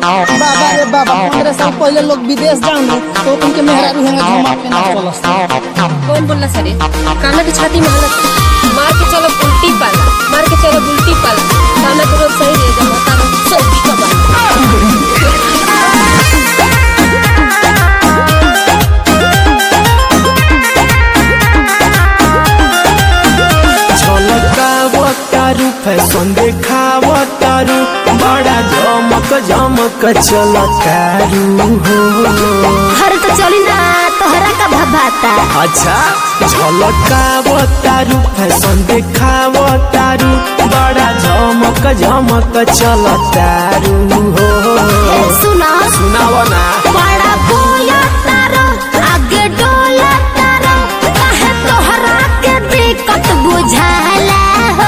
बाबा रे बाबा 15 साल पहले लोग विदेश जाने तो उनके मेहरारू हेंगा घुमा के ना चलस। कौन बोलला सरे काना के छाती में हालत मार के चलो उल्टी पाला मार के चलो उल्टी पाला काना के रोज सही रह जा तारा सौती का बात फैशन देखावतारू बड़ा जमक चलतारू हो। हर तो चली ना तोहरा का भभाता। अच्छा झलकावतारू फैशन देखावतारू बड़ा जमक चलतारू हो। सुनाव ना बड़ा बोला तारो आगे डोला तारो काहे तोहरा के दिक्कत बुझाला हो।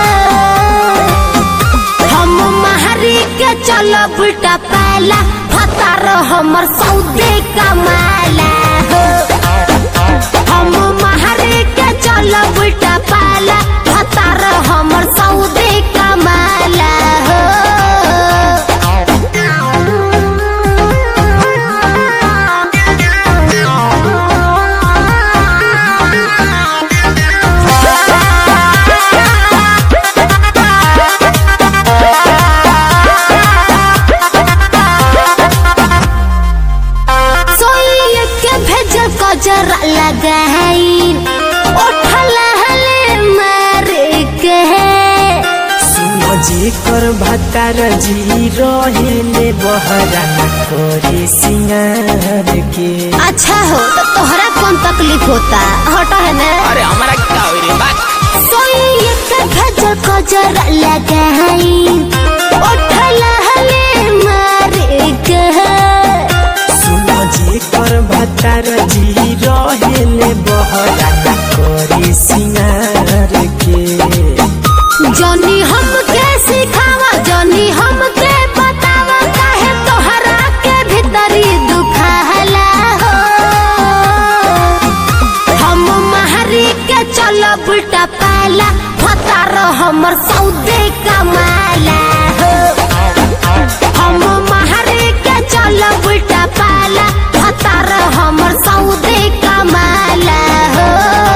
चलो बुटा पाला फतार हमर सौदे कमाला हो। हम महारे के चलो बुटा पाला फतार हमर सौदे कमाला हो। जरा लगाई उठला हले मारे के सुनो जी कर भतार जी रहेले बहरा करे सिंगार के। अच्छा हो तो तोहरा कौन तकलीफ होता हटा है ना। अरे हमारा क्या हो रे बात सोई के भजल को जरा लगाई उठला हले मारे के कर भतार जी रहेले बहरा करे सिंगार के। जनी हमके सिखावा जनी हमके बतावा काहे तोहरा के भीतरी दुखाला हो। हम महारी के चलो बुटा पाला फतार हमर सौदे कमाला हो। हम महारी के चलो बुटा पाला फतार हमर सौदे कमाला हो।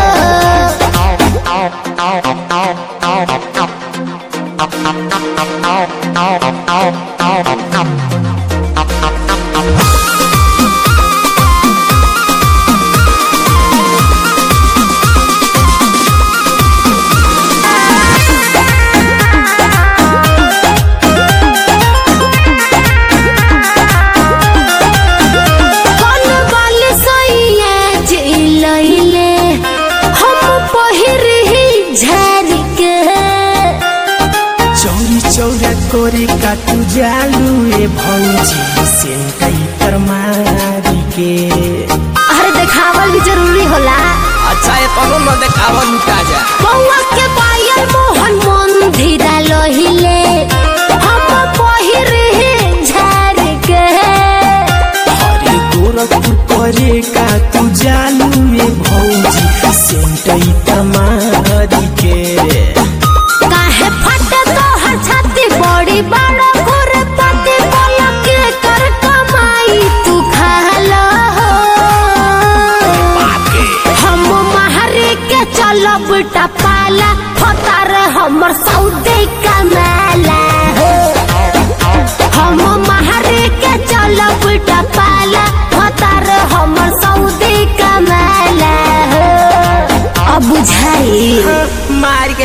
चौरा करे का तू जालू ए भौजी से तर मारी के। अरे देखावल भी जरूरी होला। अच्छा ये कोनो न देखावल लुटा जा बउआ के पायल मोहन मंदिरा लहिले हम पहिरे झार के। अरे गोरखपुर करे का तू जालू ए भौजी से तमारी के। काहे फटे तोहर छाती बड़ी बड़ा गुरपति बोला के कर कमाई तू खाला हो। हम महारे के चलो बुटा पाला फतार हमर सौदे कमाला हो। हम महारे के चलो बुटा पाला फतार हमर सौदे कमाला हो। अब बुझाई मार के